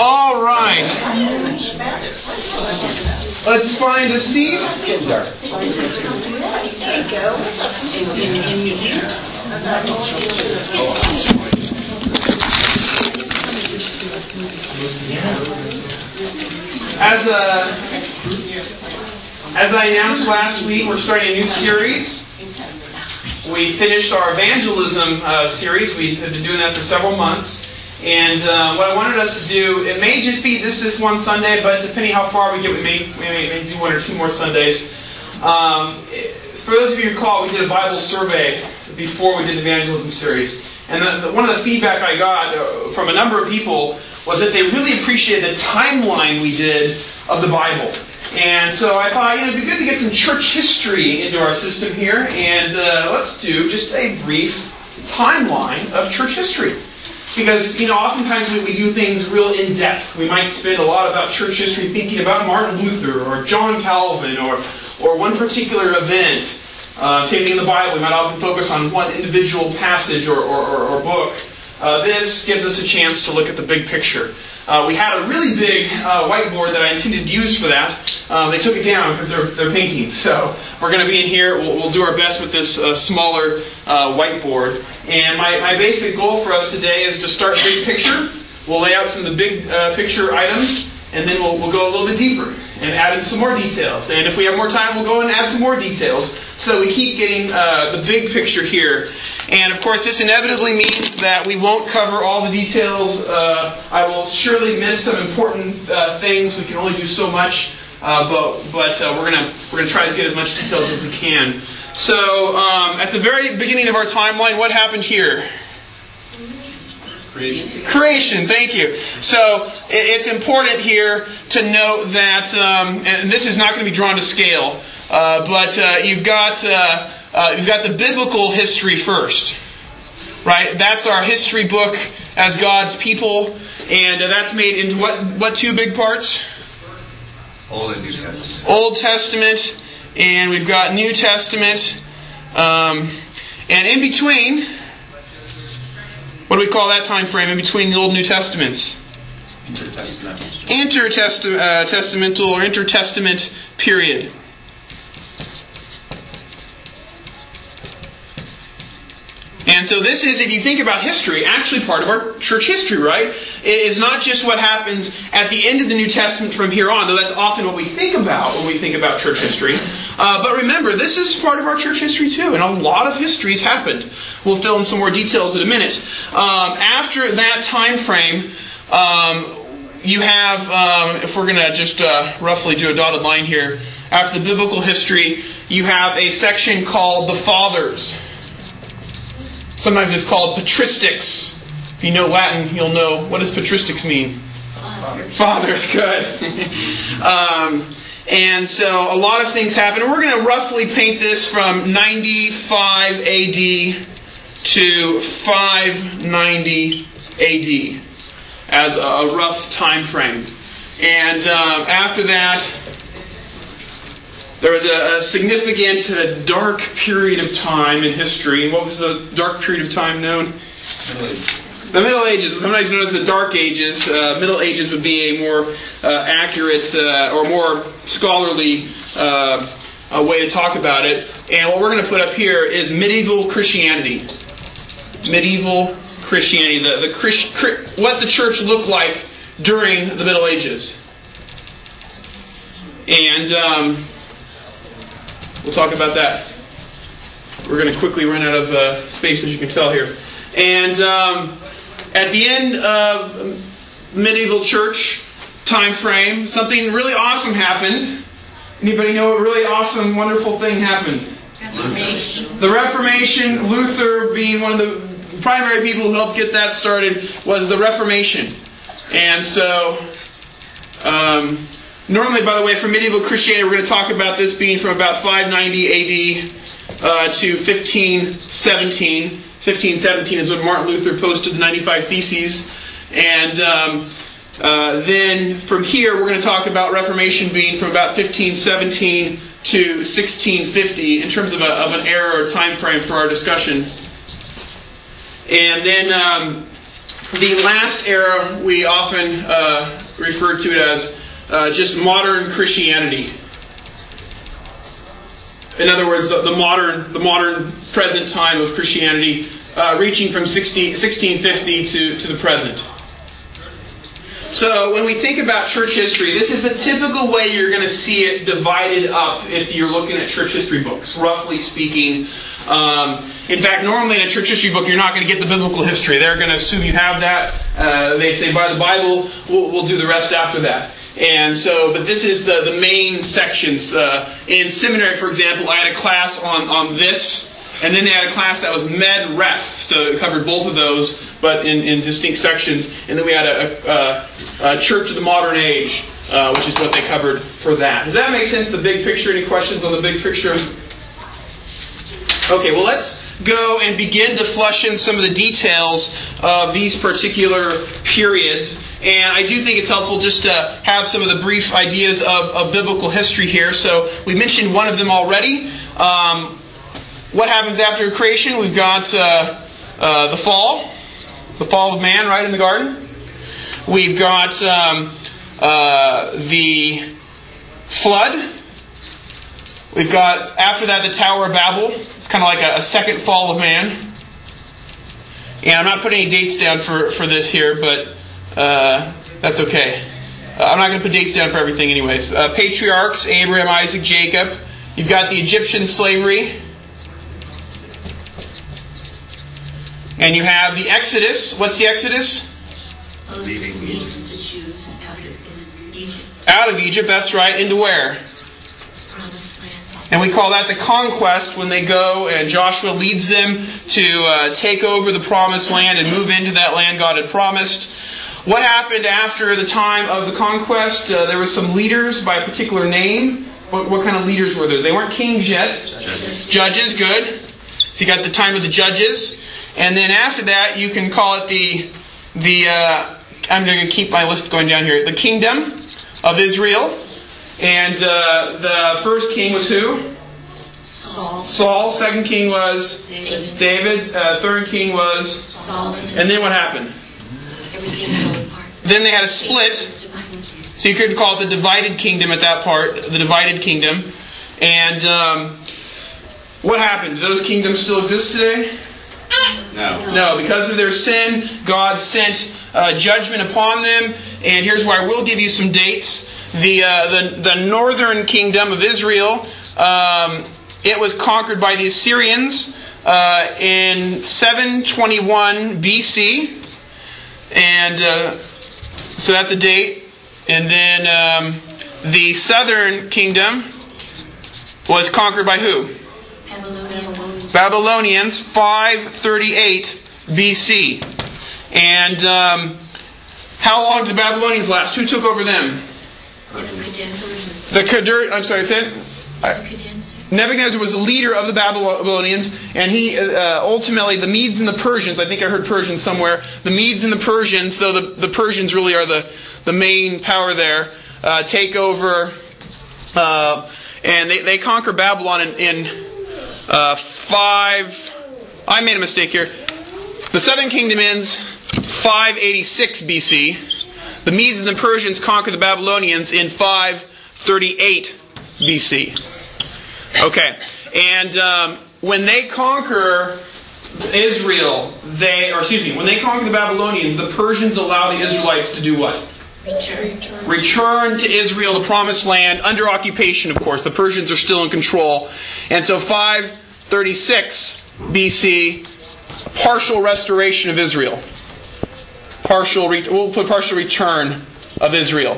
All right. Let's find a seat. It's getting dark. There you go. As I announced last week, we're starting a new series. We finished our evangelism series. We have been doing that for several months. And what I wanted us to do, it may just be this one Sunday, but depending how far we get, we may do one or two more Sundays. For those of you who recall, we did a Bible survey before we did the evangelism series. And one of the feedback I got from a number of people was that they really appreciated the timeline we did of the Bible. And so I thought, it'd be good to get some church history into our system here. And let's do just a brief timeline of church history. Because, oftentimes we do things real in-depth. We might spend a lot about church history thinking about Martin Luther or John Calvin or one particular event. Same thing in the Bible. We might often focus on one individual passage or book. This gives us a chance to look at the big picture. We had a really big whiteboard that I intended to use for that. They took it down because they're paintings. So we're going to be in here. We'll do our best with this smaller whiteboard. And my basic goal for us today is to start big picture. We'll lay out some of the big picture items, and then we'll go a little bit deeper and add in some more details. And if we have more time, we'll go and add some more details. So we keep getting the big picture here. And of course, this inevitably means that we won't cover all the details. I will surely miss some important things. We can only do so much, but we're gonna try to get as much details as we can. So at the very beginning of our timeline, what happened here? Creation, thank you. So it's important here to note that, and this is not going to be drawn to scale, but you've got the biblical history first, right? That's our history book as God's people, and that's made into what two big parts? Old and New Testament. Old Testament, and we've got New Testament, and in between. What do we call that time frame in between the Old and New Testaments? Intertestamental or intertestament period. And so this is, if you think about history, actually part of our church history, right? It is not just what happens at the end of the New Testament from here on, though that's often what we think about when we think about church history. But remember, this is part of our church history too, and a lot of history's happened. We'll fill in some more details in a minute. After that time frame, you have, if we're going to just roughly do a dotted line here, after the biblical history, you have a section called the Fathers. Sometimes it's called patristics. If you know Latin, you'll know. What does patristics mean? Fathers, good. And so a lot of things happen. We're going to roughly paint this from 95 AD to 590 AD as a rough time frame. And after that, there was a significant dark period of time in history. What was the dark period of time known? Middle Ages. The Middle Ages, sometimes known as the Dark Ages. Middle Ages would be a more accurate or more scholarly way to talk about it. And what we're going to put up here is medieval Christianity. Medieval Christianity. What the church looked like during the Middle Ages. And we'll talk about that. We're going to quickly run out of space, as you can tell here. And at the end of medieval church time frame, something really awesome happened. Anybody know what really awesome, wonderful thing happened? Reformation. The Reformation, Luther being one of the primary people who helped get that started, was the Reformation. And so, normally, by the way, for medieval Christianity, we're going to talk about this being from about 590 AD to 1517. 1517 is when Martin Luther posted the 95 Theses. And then from here, we're going to talk about Reformation being from about 1517 to 1650 in terms of an era or time frame for our discussion. And then the last era we often refer to it as just modern Christianity. In other words, the modern present time of Christianity, reaching from 1650 to the present. So when we think about church history, this is the typical way you're going to see it divided up if you're looking at church history books, roughly speaking. In fact, normally in a church history book, you're not going to get the biblical history. They're going to assume you have that. They say, by the Bible, we'll do the rest after that. And so, but this is the main sections. In seminary, for example, I had a class on this, and then they had a class that was Med Ref, so it covered both of those, but in distinct sections. And then we had a Church of the Modern Age, which is what they covered for that. Does that make sense, the big picture? Any questions on the big picture? Okay, well, let's go and begin to flush in some of the details of these particular periods. And I do think it's helpful just to have some of the brief ideas of biblical history here. So we mentioned one of them already. What happens after creation? We've got the fall of man, right, in the garden. We've got the flood. We've got, after that, the Tower of Babel. It's kind of like a second fall of man. And I'm not putting any dates down for this here, but that's okay. I'm not going to put dates down for everything anyways. Patriarchs, Abraham, Isaac, Jacob. You've got the Egyptian slavery. And you have the Exodus. What's the Exodus? Moses leads the Jews out of Egypt. Out of Egypt, that's right. Into where? Promised land. And we call that the conquest, when they go and Joshua leads them to take over the promised land and move into that land God had promised. What happened after the time of the conquest? There were some leaders by a particular name. What kind of leaders were those? They weren't kings yet. Judges, good. So you got the time of the judges. And then after that, you can call it the I'm going to keep my list going down here. The kingdom of Israel. And the first king was who? Saul. Second king was David. Third king was Solomon. And then what happened? Everything fell apart. Then they had a split. So you could call it the divided kingdom at that part. The divided kingdom. And what happened? Do those kingdoms still exist today? No, because of their sin, God sent judgment upon them. And here's where I will give you some dates. The northern kingdom of Israel, it was conquered by the Assyrians in 721 BC. And so that's a date. And then the southern kingdom was conquered by who? Babylonians, 538 BC. And how long did the Babylonians last? Who took over them? Nebuchadnezzar was the leader of the Babylonians, and he ultimately, the Medes and the Persians, I think I heard Persians somewhere, the Medes and the Persians, though the Persians really are the main power there, take over, and they conquer Babylon in 5... I made a mistake here. The southern kingdom ends 586 BC. The Medes and the Persians conquer the Babylonians in 538 BC. Okay. And when they conquer Israel, when they conquer the Babylonians, the Persians allow the Israelites to do what? Return to Israel, the promised land, under occupation, of course. The Persians are still in control. And so 536 BC, partial restoration of Israel. We'll put partial return of Israel.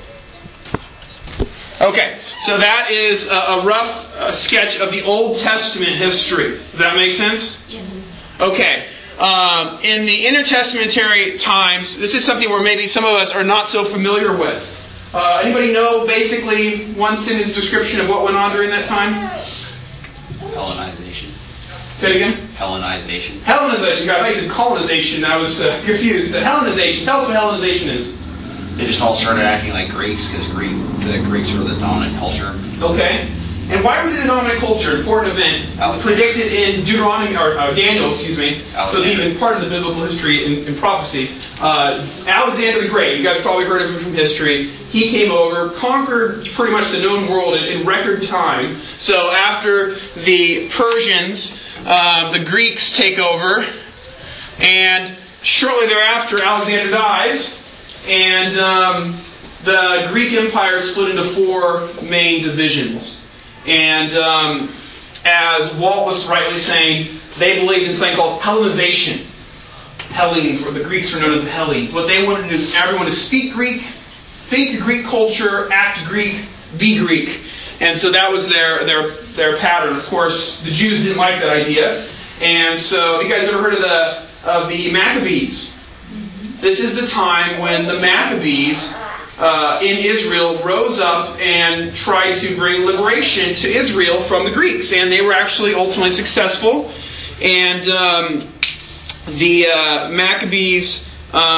Okay, so that is a rough sketch of the Old Testament history. Does that make sense? Yes. Okay. In the intertestamentary times, this is something where maybe some of us are not so familiar with. Anybody know basically one sentence description of what went on during that time? Hellenization. Say it again. Hellenization. Hellenization. God, I said colonization. I was confused. Hellenization. Tell us what Hellenization is. They just all started acting like Greeks because the Greeks were the dominant culture. Okay. And why were they the dominant culture? Important event. Predicted in Deuteronomy, or Daniel, excuse me. So even part of the biblical history in prophecy. Alexander the Great, you guys probably heard of him from history. He came over, conquered pretty much the known world in record time. So after the Persians, the Greeks take over. And shortly thereafter, Alexander dies. And the Greek Empire split into 4 main divisions. And as Walt was rightly saying, they believed in something called Hellenization. Hellenes, or the Greeks were known as the Hellenes. What they wanted to do is everyone to speak Greek, think Greek culture, act Greek, be Greek. And so that was their pattern. Of course, the Jews didn't like that idea. And so, have you guys ever heard of the Maccabees? This is the time when the Maccabees in Israel rose up and tried to bring liberation to Israel from the Greeks. And they were actually ultimately successful. And the Maccabees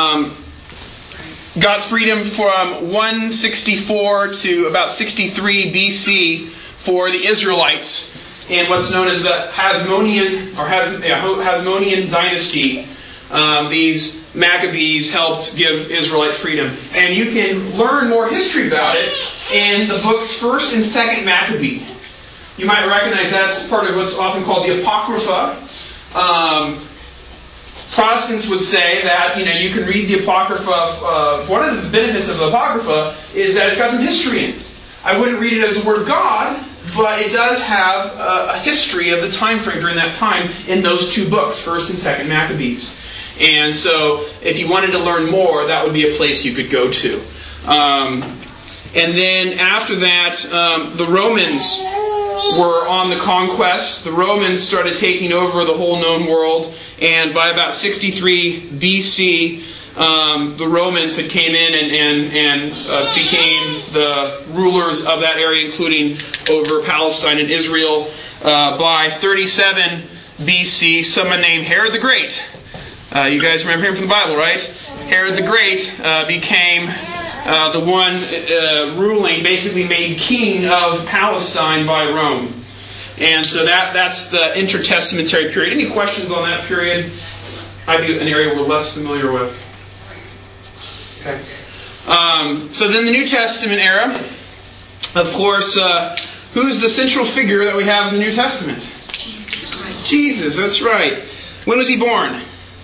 got freedom from 164 to about 63 BC for the Israelites in what's known as the Hasmonean dynasty. These Maccabees helped give Israelite freedom. And you can learn more history about it in the books 1st and 2nd Maccabee. You might recognize that's part of what's often called the Apocrypha. Protestants would say that you can read the Apocrypha. One of the benefits of the Apocrypha is that it's got some history in it. I wouldn't read it as the Word of God, but it does have a history of the time frame during that time in those 2 books, 1st and 2nd Maccabees. And so, if you wanted to learn more, that would be a place you could go to. And then after that, the Romans were on the conquest. The Romans started taking over the whole known world. And by about 63 BC, the Romans had came in and became the rulers of that area, including over Palestine and Israel. By 37 BC, someone named Herod the Great. You guys remember him from the Bible, right? Herod the Great became the one ruling, basically made king of Palestine by Rome. And so that's the intertestamentary period. Any questions on that period? I'd be an area we're less familiar with. Okay. So then the New Testament era. Of course, who's the central figure that we have in the New Testament? Jesus Christ. Jesus, that's right. When was he born?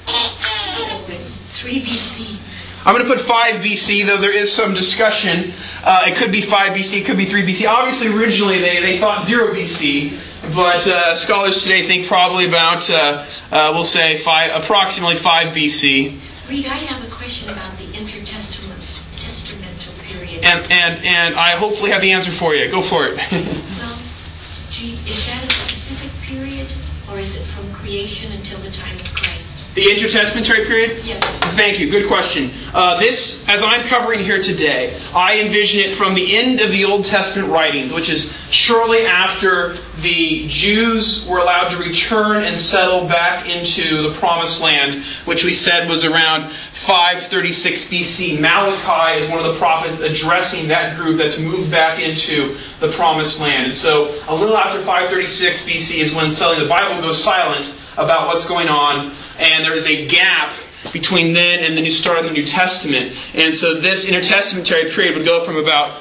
3 BC. I'm going to put 5 BC, though there is some discussion. It could be 5 BC, it could be 3 BC. Obviously, originally they thought 0 BC, but scholars today think probably about, we'll say, approximately 5 BC. Reed, I have a question about the intertestamental period. And I hopefully have the answer for you. Go for it. Well, is that a specific period, or is it from creation until the time of Christ? The intertestamentary period? Yes. Thank you. Good question. This, as I'm covering here today, I envision it from the end of the Old Testament writings, which is shortly after the Jews were allowed to return and settle back into the Promised Land, which we said was around 536 BC. Malachi is one of the prophets addressing that group that's moved back into the Promised Land. And so a little after 536 BC is when suddenly the Bible goes silent about what's going on, and there is a gap between then and the start of the New Testament. And so this intertestamentary period would go from about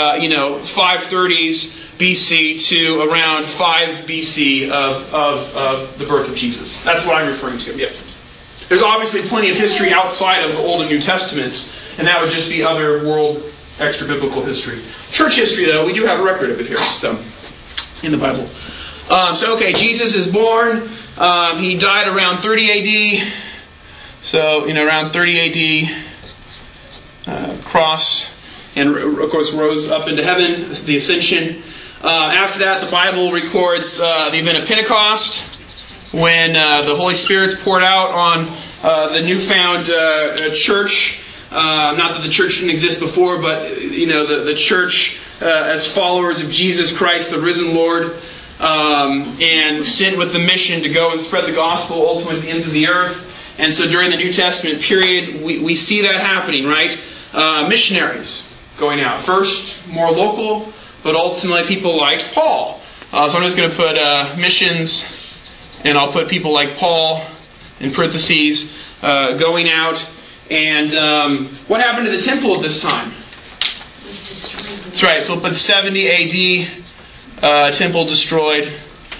530s BC to around 5 BC of the birth of Jesus. That's what I'm referring to. Yeah. There's obviously plenty of history outside of the Old and New Testaments, and that would just be other world extra-biblical history. Church history, though, we do have a record of it here, so in the Bible. Jesus is born. He died around 30 AD. So, around 30 AD, cross, and of course rose up into heaven, the ascension. After that, the Bible records the event of Pentecost, when the Holy Spirit's poured out on the newfound church. Not that the church didn't exist before, but the church as followers of Jesus Christ, the risen Lord, and sent with the mission to go and spread the gospel ultimately to the ends of the earth. And so during the New Testament period, we see that happening, right? Missionaries going out. First, more local, but ultimately people like Paul. So I'm just going to put missions, and I'll put people like Paul in parentheses, going out. And what happened to the temple at this time? It was destroyed. That's right. So we'll put 70 AD, temple destroyed.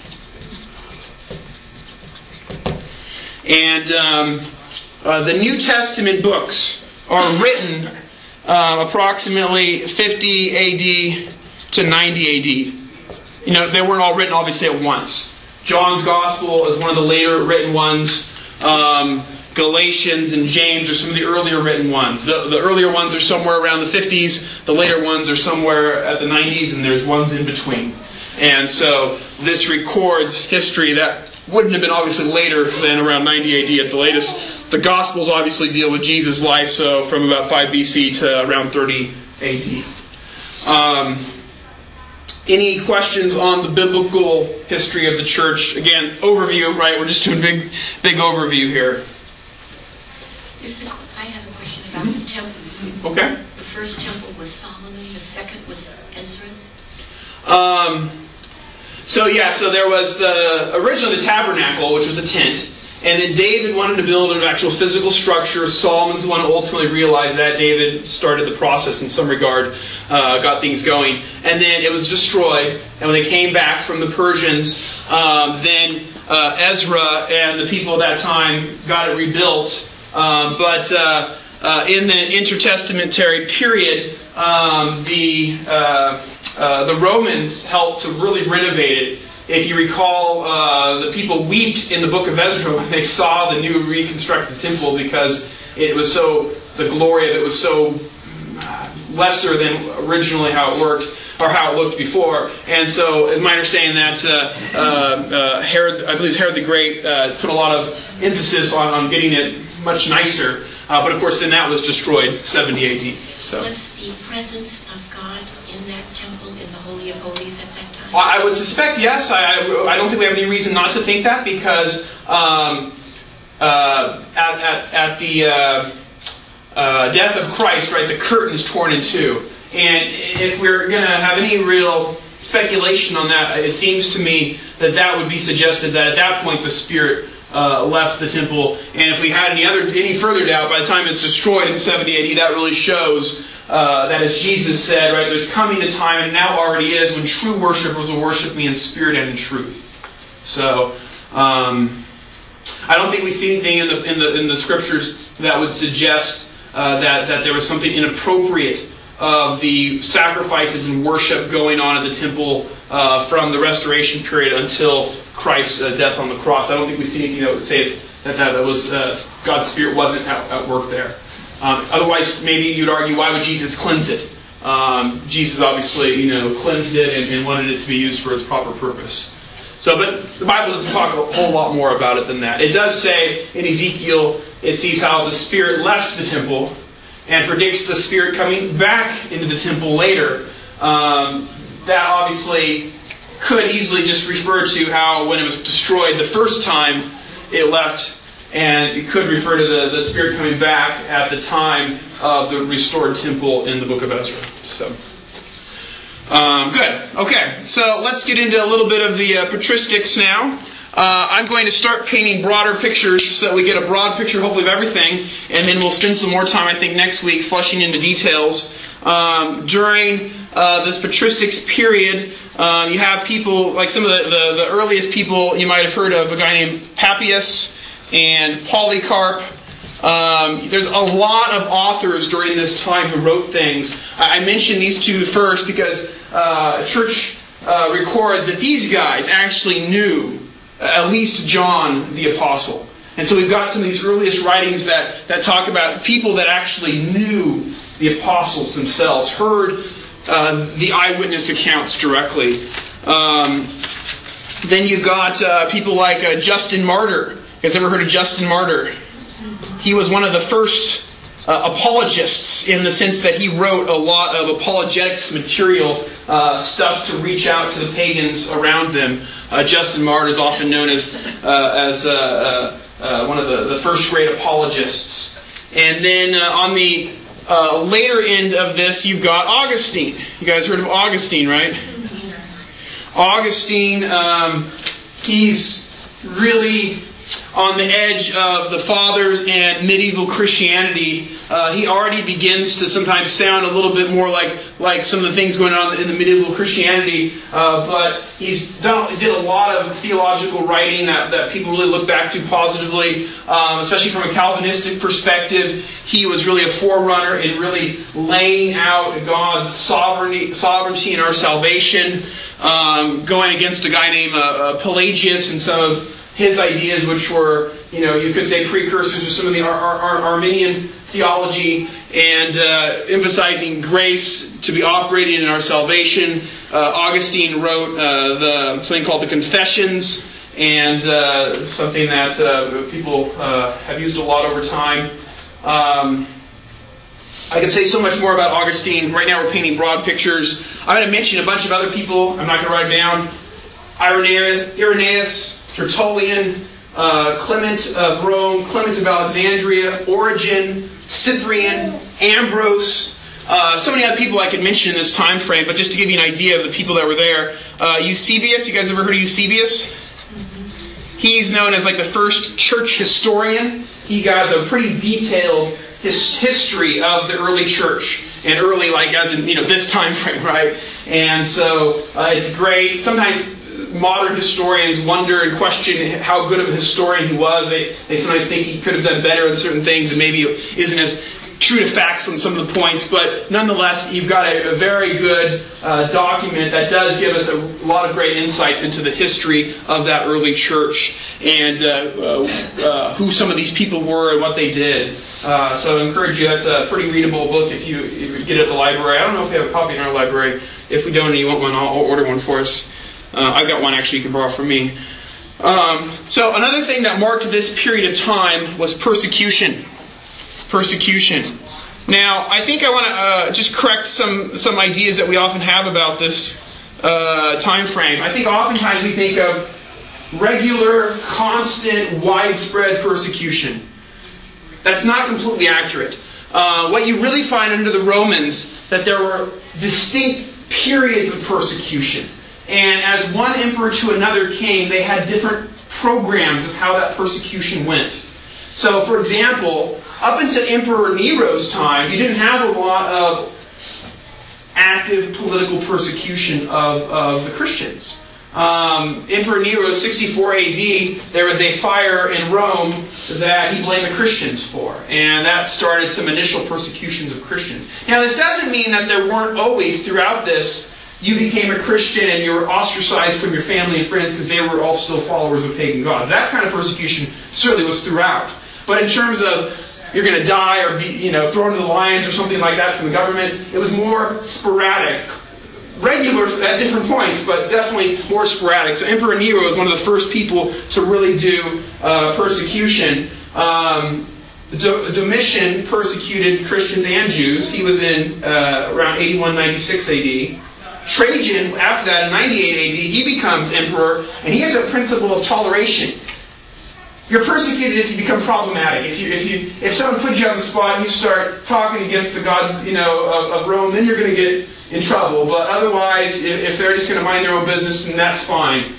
And the New Testament books are written approximately 50 AD to 90 AD. You know, they weren't all written obviously at once. John's Gospel is one of the later written ones. Galatians and James are some of the earlier written ones. The earlier ones are somewhere around the 50s. The later ones are somewhere at the 90s, and there's ones in between. And so this records history that wouldn't have been obviously later than around 90 AD at the latest. The Gospels obviously deal with Jesus' life, so from about 5 BC to around 30 AD. Any questions on the biblical history of the church? Again, overview, right? We're just doing big overview here. I have a question about the temples. Okay. The first temple was Solomon, the second was Ezra's. So there was originally the tabernacle, which was a tent. And then David wanted to build an actual physical structure. Solomon's the one who ultimately realized that. David started the process in some regard, got things going. And then it was destroyed. And when they came back from the Persians, then Ezra and the people at that time got it rebuilt. But in the intertestamentary period, the Romans helped to really renovate it. If you recall, the people wept in the book of Ezra when they saw the new reconstructed temple because it was the glory of it was so lesser than originally how it worked or how it looked before. And so it's my understanding that Herod, I believe Herod the Great, put a lot of emphasis on getting it much nicer. But of course then that was destroyed 70 AD. So. Was the presence of God in that temple, in the Holy of Holies at that time? I would suspect yes. I don't think we have any reason not to think that because at the death of Christ, right, the curtain is torn in two. And if we're going to have any real speculation on that, it seems to me that would be suggested that at that point the Spirit left the temple. And if we had any further doubt, by the time it's destroyed in 70 AD, that really shows that as Jesus said, right, there's coming a time, and now already is, when true worshipers will worship me in spirit and in truth. So, I don't think we see anything in the scriptures that would suggest that there was something inappropriate of the sacrifices and worship going on at the temple from the restoration period until Christ's death on the cross. I don't think we see anything that would say that was God's Spirit wasn't at work there. Otherwise, maybe you'd argue, why would Jesus cleanse it? Jesus obviously, cleansed it and wanted it to be used for its proper purpose. So, but the Bible doesn't talk a whole lot more about it than that. It does say in Ezekiel, it sees how the Spirit left the temple and predicts the Spirit coming back into the temple later. That obviously could easily just refer to how when it was destroyed the first time it left, and it could refer to the Spirit coming back at the time of the restored temple in the book of Ezra. So, good. Okay, so let's get into a little bit of the patristics now. I'm going to start painting broader pictures so that we get a broad picture, hopefully, of everything, and then we'll spend some more time, I think, next week fleshing into details. During this patristics period, you have people, like some of the earliest people you might have heard of, a guy named Papias and Polycarp. There's a lot of authors during this time who wrote things. I mentioned these two first because church records that these guys actually knew at least John the Apostle. And so we've got some of these earliest writings that talk about people that actually knew the apostles themselves, heard the eyewitness accounts directly. Then you've got people like Justin Martyr. You guys ever heard of Justin Martyr? He was one of the first apologists in the sense that he wrote a lot of apologetics material, stuff to reach out to the pagans around them. Justin Martyr is often known as one of the first great apologists. And then on the later end of this, you've got Augustine. You guys heard of Augustine, right? Augustine, he's really on the edge of the Fathers and medieval Christianity. He already begins to sometimes sound a little bit more like some of the things going on in the medieval Christianity, but he did a lot of theological writing that people really look back to positively, especially from a Calvinistic perspective. He was really a forerunner in really laying out God's sovereignty in our salvation, going against a guy named Pelagius and some of his ideas, which were, you could say precursors to some of the Arminian theology, and emphasizing grace to be operating in our salvation. Augustine wrote something called the Confessions, and something that people have used a lot over time. I could say so much more about Augustine. Right now we're painting broad pictures. I'm going to mention a bunch of other people. I'm not going to write them down. Irenaeus, Tertullian, Clement of Rome, Clement of Alexandria, Origen, Cyprian, Ambrose, so many other people I could mention in this time frame, but just to give you an idea of the people that were there. Eusebius, you guys ever heard of Eusebius? He's known as the first church historian. He got a pretty detailed history of the early church, and early as in this time frame, right? And so it's great. Sometimes modern historians wonder and question how good of a historian he was. They sometimes think he could have done better in certain things and maybe isn't as true to facts on some of the points. But nonetheless, you've got a very good document that does give us a lot of great insights into the history of that early church and who some of these people were and what they did. So I encourage you. That's a pretty readable book if you get it at the library. I don't know if we have a copy in our library. If we don't and you want one, I'll order one for us. I've got one actually you can borrow from me. So another thing that marked this period of time was persecution. Persecution. Now, I think I want to just correct some ideas that we often have about this time frame. I think oftentimes we think of regular, constant, widespread persecution. That's not completely accurate. What you really find under the Romans, that there were distinct periods of persecution. And as one emperor to another came, they had different programs of how that persecution went. So, for example, up until Emperor Nero's time, you didn't have a lot of active political persecution of the Christians. Emperor Nero, 64 AD, there was a fire in Rome that he blamed the Christians for. And that started some initial persecutions of Christians. Now, this doesn't mean that there weren't always, throughout this, you became a Christian and you were ostracized from your family and friends because they were all still followers of pagan gods. That kind of persecution certainly was throughout. But in terms of you're going to die or be thrown to the lions or something like that from the government, it was more sporadic. Regular at different points, but definitely more sporadic. So Emperor Nero was one of the first people to really do persecution. Domitian persecuted Christians and Jews. He was in around 81-96 AD. Trajan, after that, in 98 AD, he becomes emperor, and he has a principle of toleration. You're persecuted if you become problematic. If someone puts you on the spot and you start talking against the gods, of Rome, then you're going to get in trouble. But otherwise, if they're just going to mind their own business, then that's fine.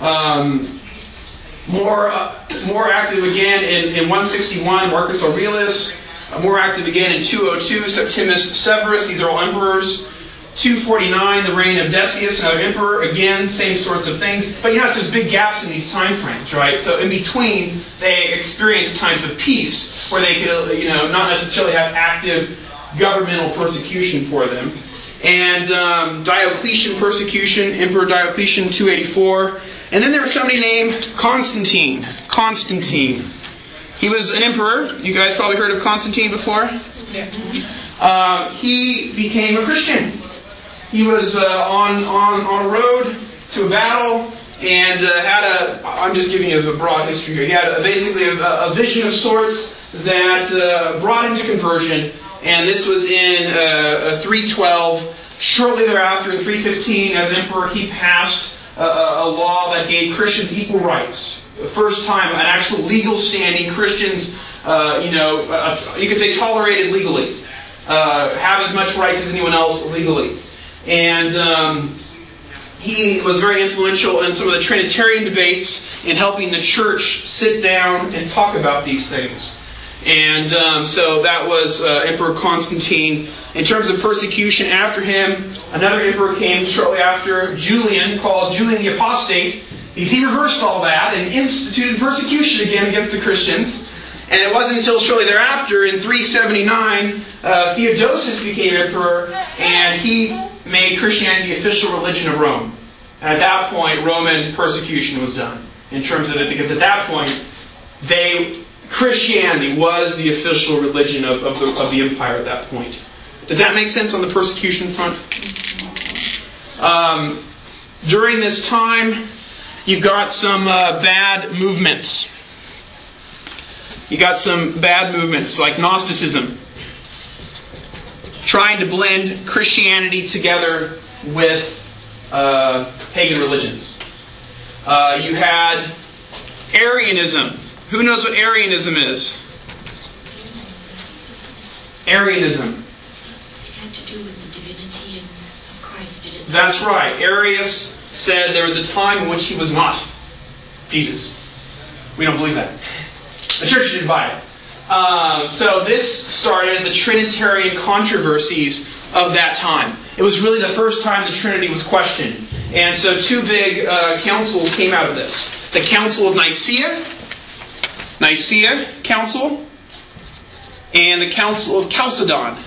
More active again in 161, Marcus Aurelius. More active again in 202, Septimus Severus. These are all emperors. 249, the reign of Decius, another emperor. Again, same sorts of things. But there's big gaps in these time frames, right? So in between, they experienced times of peace where they could, not necessarily have active governmental persecution for them. And Diocletian persecution, Emperor Diocletian, 284. And then there was somebody named Constantine. Constantine. He was an emperor. You guys probably heard of Constantine before? Yeah. He became a Christian. He was on a road to a battle and I'm just giving you a broad history here. He had basically a vision of sorts that brought him to conversion. And this was in 312. Shortly thereafter, in 315, as emperor, he passed a law that gave Christians equal rights. The first time, an actual legal standing. Christians, you could say tolerated legally. have as much rights as anyone else legally. And he was very influential in some of the Trinitarian debates in helping the church sit down and talk about these things. And so that was Emperor Constantine. In terms of persecution after him, another emperor came shortly after, Julian, called Julian the Apostate. He reversed all that and instituted persecution again against the Christians. And it wasn't until shortly thereafter, in 379, Theodosius became emperor, and he made Christianity the official religion of Rome. And at that point, Roman persecution was done in terms of it, because at that point, Christianity was the official religion of the empire at that point. Does that make sense on the persecution front? During this time, you've got some bad movements. You got some bad movements like Gnosticism, trying to blend Christianity together with pagan religions. You had Arianism. Who knows what Arianism is? Arianism. It had to do with the divinity of Christ, did it? That's right. Arius said there was a time in which he was not Jesus. We don't believe that. The church didn't buy it. So this started the Trinitarian controversies of that time. It was really the first time the Trinity was questioned. And so two big councils came out of this. The Council of Nicaea Council, and the Council of Chalcedon.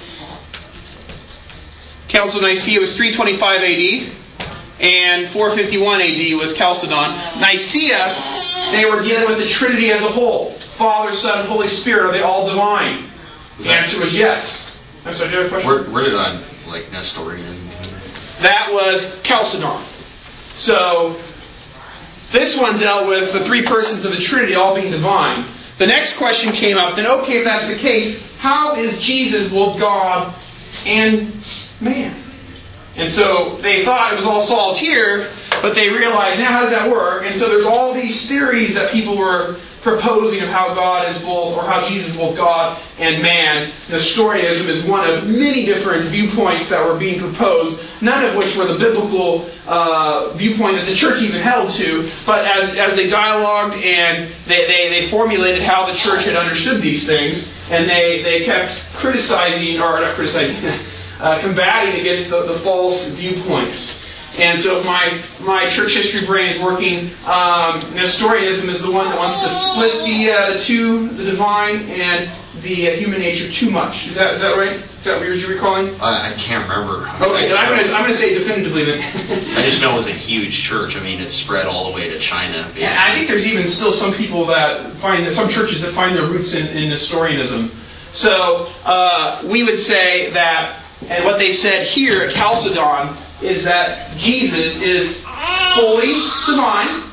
Council of Nicaea was 325 AD, and 451 AD was Chalcedon. Nicaea, they were dealing with the Trinity as a whole. Father, Son, Holy Spirit, are they all divine? The answer was yes. I'm sorry, do you have a question? Where did Nestorianism come in? That was Chalcedon. So, this one dealt with the three persons of the Trinity all being divine. The next question came up, then okay, if that's the case, how is Jesus both God and man? And so they thought it was all solved here, but they realized, now how does that work? And so there's all these theories that people were proposing of how God is both, or how Jesus is both God and man. Nestorianism is one of many different viewpoints that were being proposed, none of which were the biblical viewpoint that the church even held to, but as they dialogued and they formulated how the church had understood these things, and they kept criticizing, or not criticizing, combating against the false viewpoints. And so if my church history brain is working, Nestorianism is the one that wants to split the two, the divine and the human nature, too much. Is that right? Is that what you're recalling? I can't remember. Okay, I'm going to say definitively then. I just know it was a huge church. I mean, it spread all the way to China. Basically. And I think there's even still some people that some churches that find their roots in Nestorianism. So we would say that, and what they said here at Chalcedon, is that Jesus is fully divine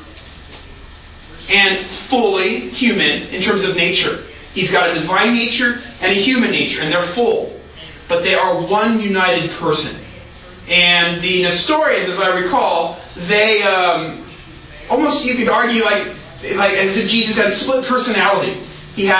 and fully human in terms of nature. He's got a divine nature and a human nature, and they're full. But they are one united person. And the Nestorians, as I recall, they almost, you could argue, like as if Jesus had split personality. He had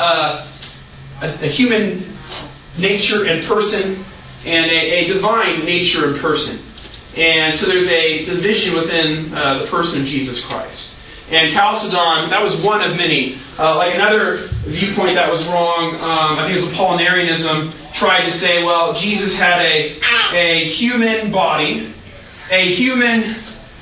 a human nature and person, and a divine nature and person. And so there's a division within the person of Jesus Christ. And Chalcedon, that was one of many. Like another viewpoint that was wrong, I think it was Apollinarianism, tried to say, well, Jesus had a human body, a human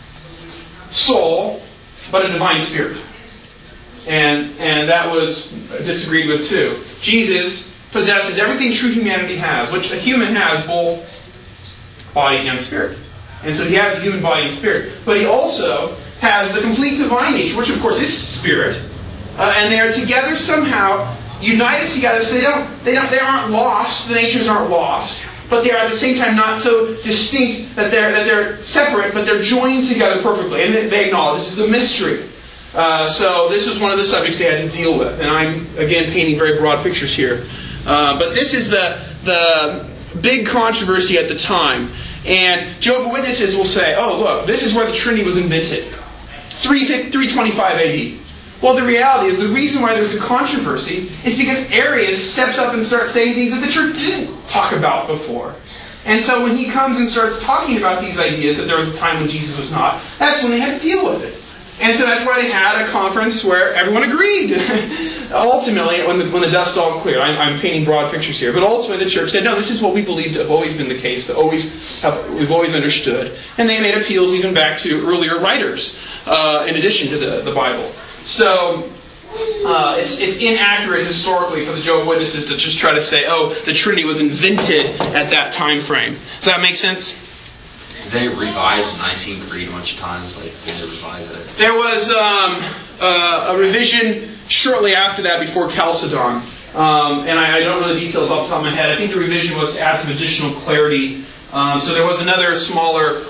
soul, but a divine spirit. And that was disagreed with too. Jesus possesses everything true humanity has, which a human has, both body and spirit. And so he has a human body and spirit. But he also has the complete divine nature, which of course is spirit. And they are together somehow, united together, so they aren't lost, the natures aren't lost. But they are at the same time not so distinct that they're separate, but they're joined together perfectly. And they acknowledge this is a mystery. So this was one of the subjects they had to deal with. And I'm, again, painting very broad pictures here. But this is the big controversy at the time. And Jehovah's Witnesses will say, oh, look, this is where the Trinity was invented. 325 AD. Well, the reality is the reason why there's a controversy is because Arius steps up and starts saying things that the church didn't talk about before. And so when he comes and starts talking about these ideas that there was a time when Jesus was not, that's when they had to deal with it. And so that's why they had a conference where everyone agreed. Ultimately, when the dust all cleared, I'm painting broad pictures here, but ultimately the church said, no, this is what we believe to have always been the case, that we've always understood. And they made appeals even back to earlier writers, in addition to the Bible. So it's inaccurate historically for the Jehovah's Witnesses to just try to say, oh, the Trinity was invented at that time frame. Does that make sense? Did they revise the Nicene Creed a bunch of times? Like, did they revise it? There was a revision shortly after that before Chalcedon. And I don't know the details off the top of my head. I think the revision was to add some additional clarity. So there was another smaller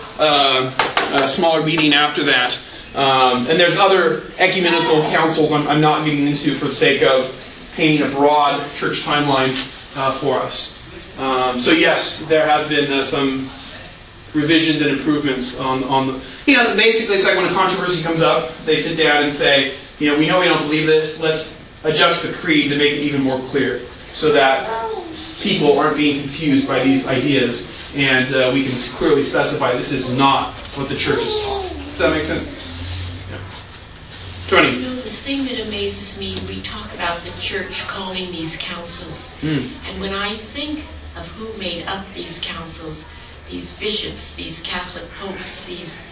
meeting after that. And there's other ecumenical councils I'm not getting into for the sake of painting a broad church timeline for us. So yes, there has been some revisions and improvements on the... basically it's like when a controversy comes up, they sit down and say, we know we don't believe this, let's adjust the creed to make it even more clear so that people aren't being confused by these ideas and we can clearly specify this is not what the church is taught. Does that make sense? Yeah. 20. The thing that amazes me, we talk about the church calling these councils. And when I think of who made up these councils, these bishops, these Catholic popes,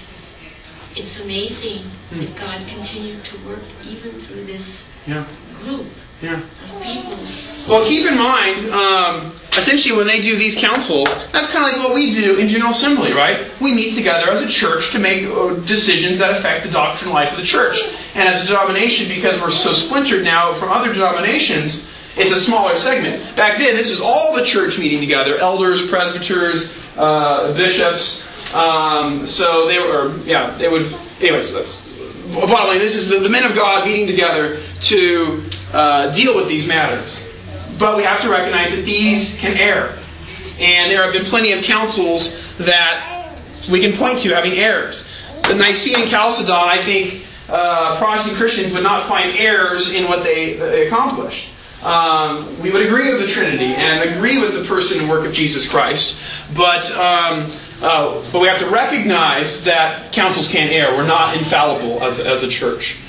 it's amazing that God continued to work even through this group of people. Well, keep in mind, essentially when they do these councils, that's kind of like what we do in General Assembly, right? We meet together as a church to make decisions that affect the doctrinal life of the church. And as a denomination, because we're so splintered now from other denominations, it's a smaller segment. Back then, this was all the church meeting together, elders, presbyters, bishops. So they would. Anyways, that's bottom line. This is the men of God meeting together to deal with these matters. But we have to recognize that these can err, and there have been plenty of councils that we can point to having errors. The Nicene Chalcedon, I think, Protestant Christians would not find errors in what they accomplished. We would agree with the Trinity and agree with the person and work of Jesus Christ, but we have to recognize that councils can err. We're not infallible as a church.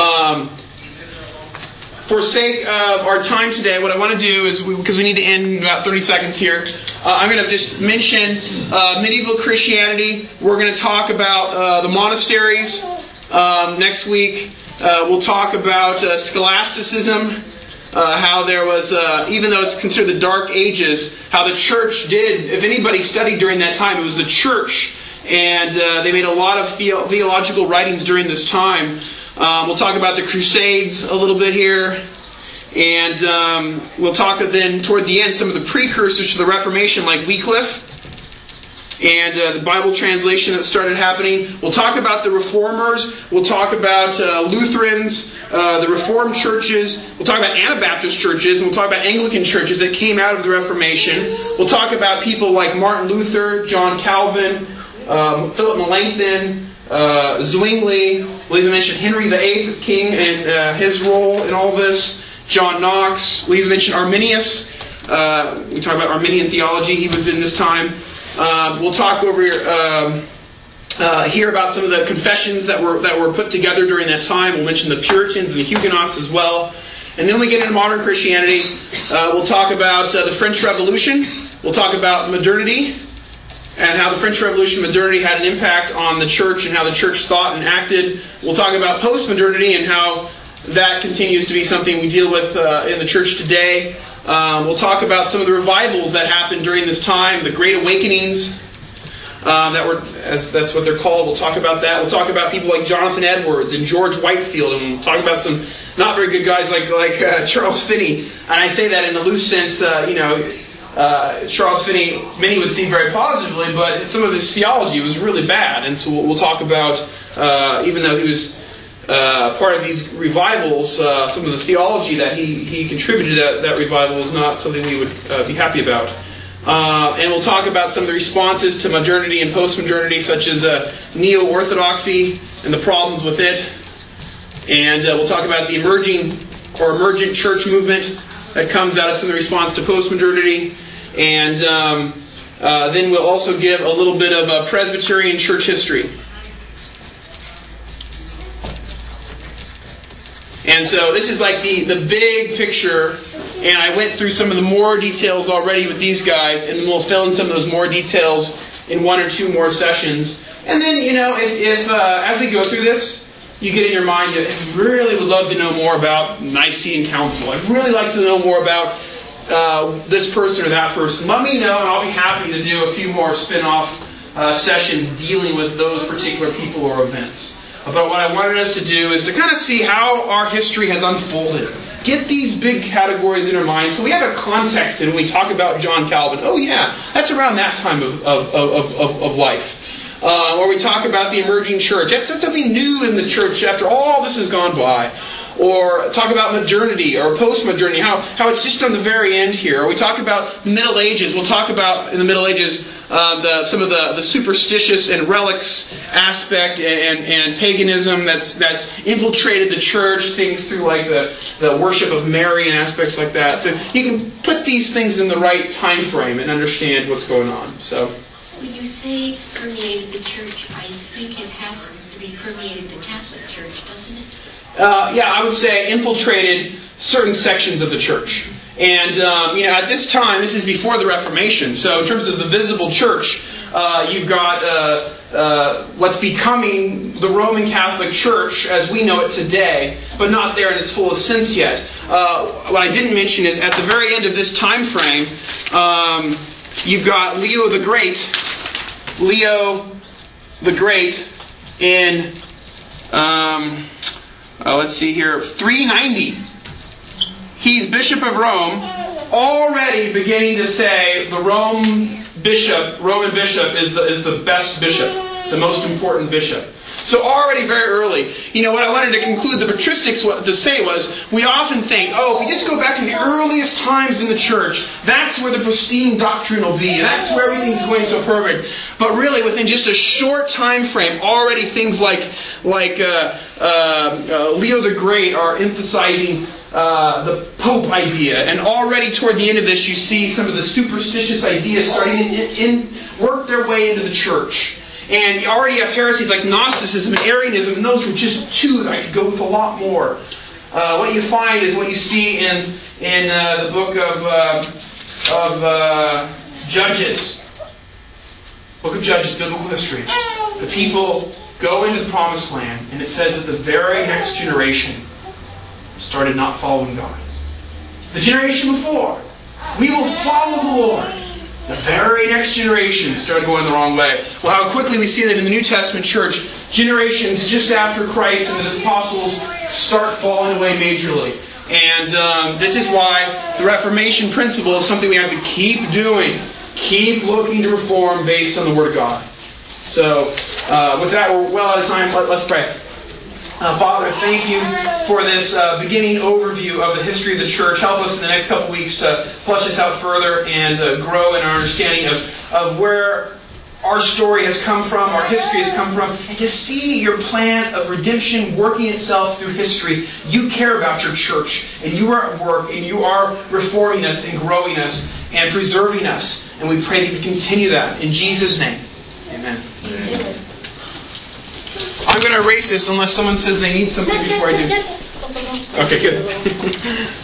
For sake of our time today, what I want to do is, because we need to end in about 30 seconds here, I'm going to just mention medieval Christianity. We're going to talk about the monasteries. Next week, we'll talk about scholasticism. How there was, even though it's considered the Dark Ages, how the church did, if anybody studied during that time, it was the church. And they made a lot of theological writings during this time. We'll talk about the Crusades a little bit here. And we'll talk then, toward the end, some of the precursors to the Reformation, like Wycliffe. And the Bible translation that started happening. We'll talk about the Reformers. We'll talk about Lutherans, the Reformed churches. We'll talk about Anabaptist churches. And we'll talk about Anglican churches that came out of the Reformation. We'll talk about people like Martin Luther, John Calvin, Philip Melanchthon, Zwingli. We'll even mention Henry VIII, king, and his role in all this. John Knox. We'll even mention Arminius. We talk about Arminian theology. He was in this time. We'll talk over here about some of the confessions that were put together during that time. We'll mention the Puritans and the Huguenots as well. And then we get into modern Christianity. We'll talk about the French Revolution. We'll talk about modernity and how the French Revolution and modernity had an impact on the church and how the church thought and acted. We'll talk about post-modernity and how that continues to be something we deal with in the church today. We'll talk about some of the revivals that happened during this time, the Great Awakenings, that's what they're called. We'll talk about that. We'll talk about people like Jonathan Edwards and George Whitefield, and we'll talk about some not very good guys like Charles Finney. And I say that in a loose sense. Charles Finney, many would see very positively, but some of his theology was really bad. And so we'll talk about, even though he was part of these revivals, some of the theology that he contributed to that revival is not something we would be happy about. And we'll talk about some of the responses to modernity and post-modernity, such as neo-orthodoxy and the problems with it. And we'll talk about the emergent church movement that comes out of some of the response to postmodernity. And then we'll also give a little bit of Presbyterian church history. And so this is like the big picture, and I went through some of the more details already with these guys, and then we'll fill in some of those more details in one or two more sessions. And then, if as we go through this, you get in your mind, I really would love to know more about Nicene Council. I'd really like to know more about this person or that person. Let me know, and I'll be happy to do a few more spin-off sessions dealing with those particular people or events. But what I wanted us to do is to kind of see how our history has unfolded. Get these big categories in our mind so we have a context and when we talk about John Calvin. Oh yeah, that's around that time of life. Or we talk about the emerging church. That's something new in the church after all this has gone by. Or talk about modernity or postmodernity, how it's just on the very end here. Or we talk about the Middle Ages. We'll talk about in the Middle Ages some of the superstitious and relics aspect and paganism that's infiltrated the church. Things through like the worship of Mary and aspects like that. So you can put these things in the right time frame and understand what's going on. So when you say permeated the church, I think it has to be permeated the Catholic Church, doesn't it? I would say infiltrated certain sections of the church. And, at this time, this is before the Reformation. So in terms of the visible church, you've got what's becoming the Roman Catholic Church as we know it today, but not there in its fullest sense yet. What I didn't mention is at the very end of this time frame, you've got Leo the Great in... let's see here, 390. He's Bishop of Rome, already beginning to say the Roman bishop is the best bishop, the most important bishop. So already very early. What I wanted to conclude the patristics to say was, we often think, if we just go back to the earliest times in the church, that's where the pristine doctrine will be. That's where everything's going so perfect. But really, within just a short time frame, already things like Leo the Great are emphasizing the Pope idea. And already toward the end of this, you see some of the superstitious ideas starting to work their way into the church. And you already have heresies like Gnosticism and Arianism, and those were just two that I could go with a lot more. What you find is what you see in the book of Judges. Book of Judges, biblical history. The people go into the promised land, and it says that the very next generation started not following God. The generation before, we will follow the Lord. The very next generation started going the wrong way. Well, how quickly we see that in the New Testament church, generations just after Christ and the apostles start falling away majorly. And this is why the Reformation principle is something we have to keep doing. Keep looking to reform based on the Word of God. So, with that, we're well out of time. Let's pray. Father, thank you for this beginning overview of the history of the church. Help us in the next couple weeks to flesh this out further and grow in our understanding of where our story has come from, our history has come from, and to see your plan of redemption working itself through history. You care about your church, and you are at work, and you are reforming us and growing us and preserving us. And we pray that you continue that. In Jesus' name, amen. Amen. I'm going to erase this unless someone says they need something before I do. Okay, good.